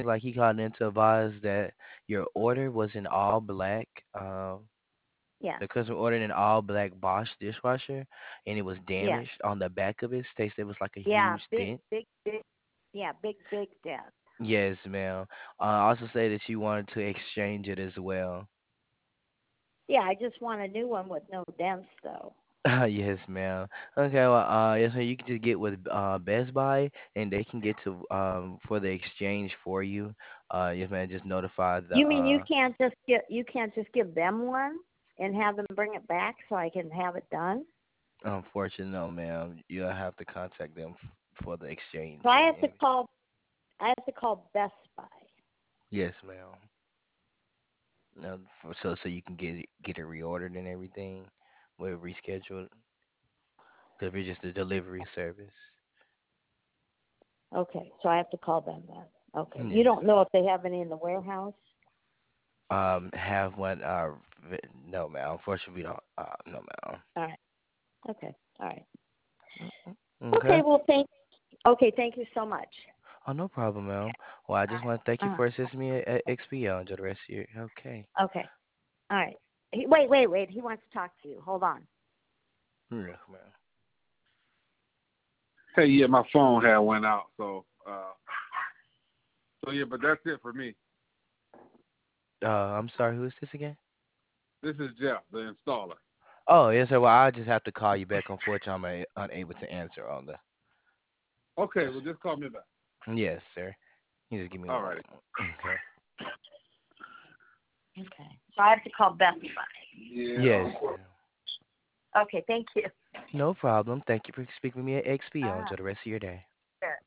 like he called in to advise that your order was in all black. Yes. The customer ordered an all black Bosch dishwasher, and it was Yes. damaged on the back of it. States there was like a Yeah. huge Big, dent. big, big. Yeah. Big, big debt. Yes, ma'am. Also say that you wanted to exchange it as well. Yeah. I just want a new one with no dents, though. Yes, ma'am. Okay, well, yes, ma'am. You can just get with Best Buy, and they can get to for the exchange for you. Yes, ma'am. Just notify the You mean you can't just give them one and have them bring it back so I can have it done? unfortunately, no, ma'am. You'll have to contact them for the exchange So I and have to everything. call. I have to call Best Buy. Yes, ma'am. So you can get it reordered and everything, with rescheduled. Because we're just a delivery service. Okay. So I have to call them then. Okay. You Yes. don't know if they have any in the warehouse? Have one. No, ma'am. Unfortunately, we don't. No, ma'am. All right. Okay. All right. Okay. Okay. Well, Okay. Thank you so much. Oh, no problem, ma'am. Well, I All just right. want to thank you for Uh-huh. assisting me at XPO. Enjoy the rest of your. Okay. Okay. All right. Wait. He wants to talk to you. Hold on. Yes, ma'am. Hey, yeah, my phone had went out, so yeah, but that's it for me. I'm sorry. Who is this again? This is Jeff, the installer. Oh, yes, sir. Well, I just have to call you back. Unfortunately, I'm unable to answer on the. Okay, well, just call me back. Yes, sir. You just give me All one righty. moment. Okay. Okay. So I have to call Best Buy. Yeah. Yes, ma'am. Okay. Thank you. No problem. Thank you for speaking with me at XPO. Uh, Enjoy the rest of your day.